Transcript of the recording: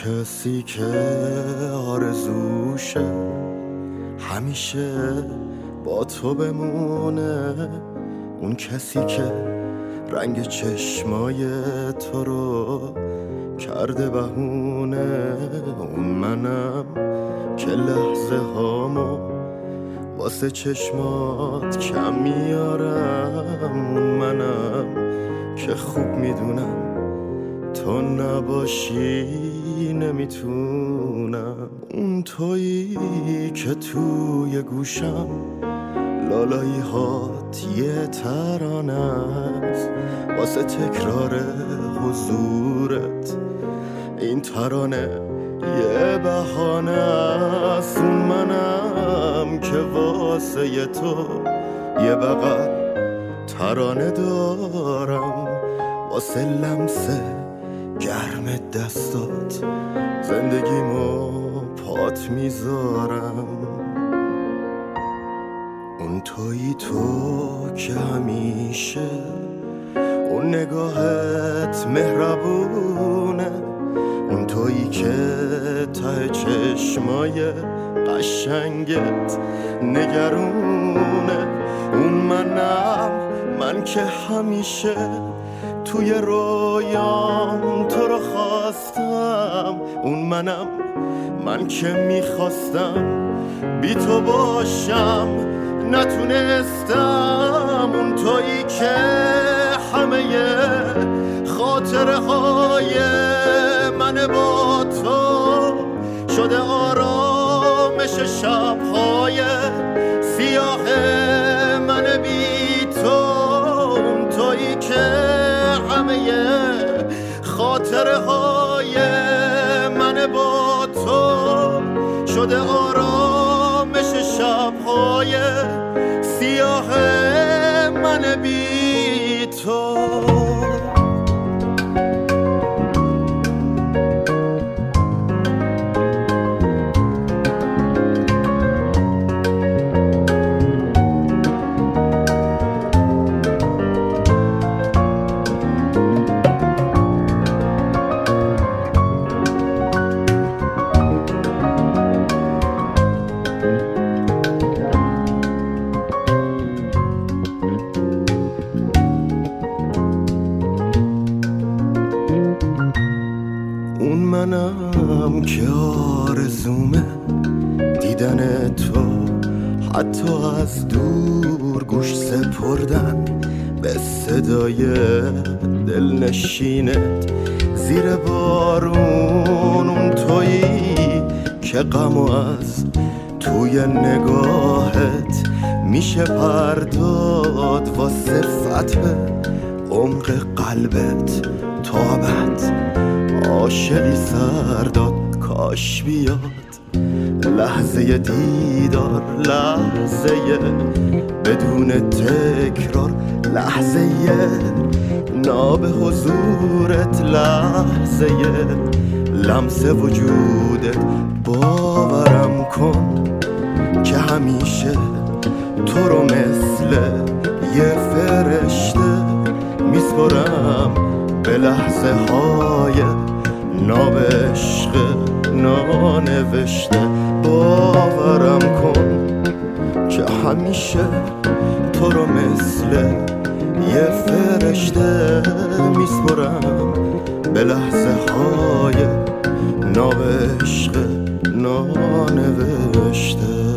کسی که آرزوشه همیشه با تو بمونه، اون کسی که رنگ چشمای تو رو کرده بهونه، اون منم که لحظه هامو واسه چشمات کم میارم، اون منم که خوب میدونم تو نباشی نمیتونم، اون تویی که توی گوشم لالایی هات یه ترانه است واسه تکرار حضورت، این ترانه یه بهانه است، اون منم که واسه تو یه بغل ترانه دارم، واسه لمسه گرم دستات زندگیمو پات میذارم، اون تویی تو که همیشه اون نگاهت مهربونه، اون تویی که ته چشمای قشنگت نگرونه، اون من که همیشه توی رویام تو رو خواستم، اون من که میخواستم بی تو باشم نتونستم، اون تویی که همه خاطره های من با تو شده آرامش شبهای سیاه من بی تو، اون تویی که همه خاطره های من با تو شده آرامش شبهای سیاه من بی تو. اون منم که آرزومه دیدن تو، حتی از دور گوش سپردن به صدای دلنشینت زیر بارون، اون تویی که غمو از توی نگاهت میشه پرداد واسه فتح عمق قلبت تابت عاشقی سرداد، کاش بیاد لحظه دیدار، لحظه بدون تکرار، لحظه ناب حضورت، لحظه لمس وجودت، باورم کن که همیشه تو رو مثل یه فرشته میسپرم به لحظه های ناب عشق نانوشته، باورم کن که همیشه تو رو مثل یه فرشته میسپرم به لحظه های ناب عشق نانوشته.